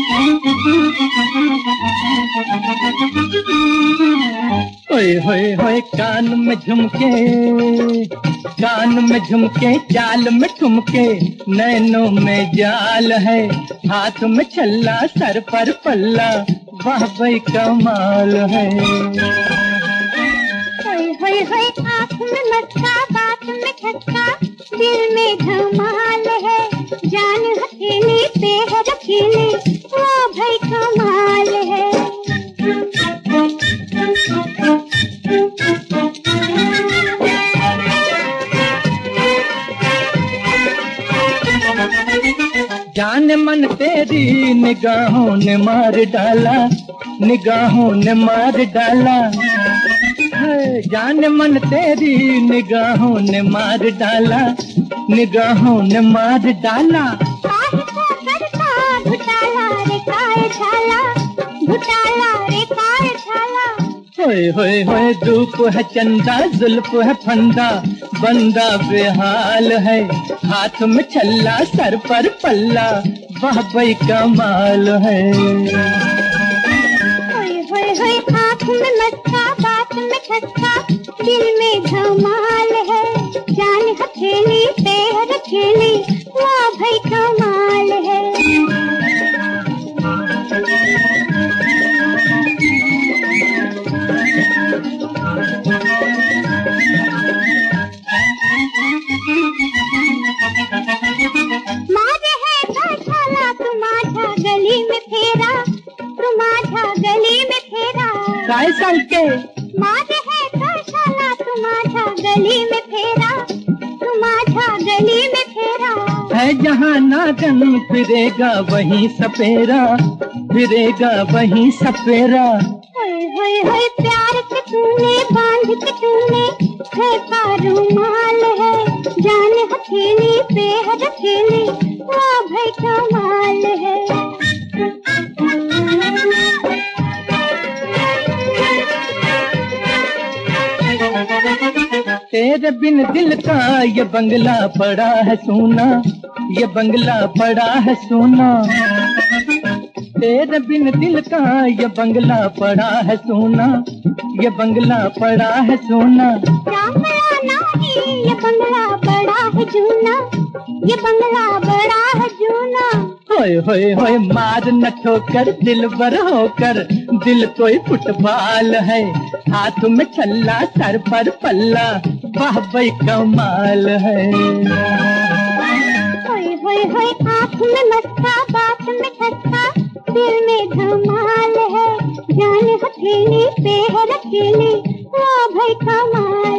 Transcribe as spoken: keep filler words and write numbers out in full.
होए होए होए कान में झुमके, कान में झुमके, चाल में ठुमके, नैनों में जाल है, हाथ में छल्ला, सर पर पल्ला, वाह भाई कमाल है। होए होए होए आँख में मटका, बात में खटका, दिल में धमाल है, जान हथेली पे है रखीली, वाह भाई कमाल है। जाने मन तेरी निगाहों ने मार डाला, निगाहों ने मार डाला, जाने मन तेरी निगाहों ने मार डाला, निगाहों ने मार डाला। घुटाला रे काय झाला, घुटाला रे काय झाला। होए होए होए धूप है चंदा, जुल्फ है फंदा, बंदा बेहाल है, हाथ में छल्ला, सर पर पल्ला, वाह भाई कमाल है। होए होए होए आँख में मटका, बात में खटका, दिल में धमाल है, जान हथेली पे है रखेली, वाह भाई कमाल है। मारे है गशाला तू माझा गली में फेरा, तू माझा गली में फेरा। काय सांगते? मारे है गशाला तू माझा गली में फेरा, तू माझा गली में फेरा। है जहाँ नागन फिरेगा वहीं सपेरा, फिरेगा वहीं सपेरा। होए होए होए प्यार के तूने बांध के तूने है पारुमाल है, जान हथेली पे है रखेली, वाह भाई कमाल है। तेरे बिन दिल का ये बंगला पड़ा है सोना, ये बंगला पड़ा है सोना, तेरे बिन दिल का ये बंगला पड़ा है सोना, ये बंगला पड़ा है सोना। रामला नहीं ये बंगला बड़ा है जूना, ये बंगला बड़ा है जूना। होए होए होए मार न ठोकर, दिल भर होकर, दिल कोई फुटबॉल है, हाथ में छल्ला, सर पर पल्ला, वाह भाई कमाल है। होए होए होए आँख में मटका, बात में खटका, दिल में धमाल है, जान हथेली पे है रखेली, वाह भाई कमाल।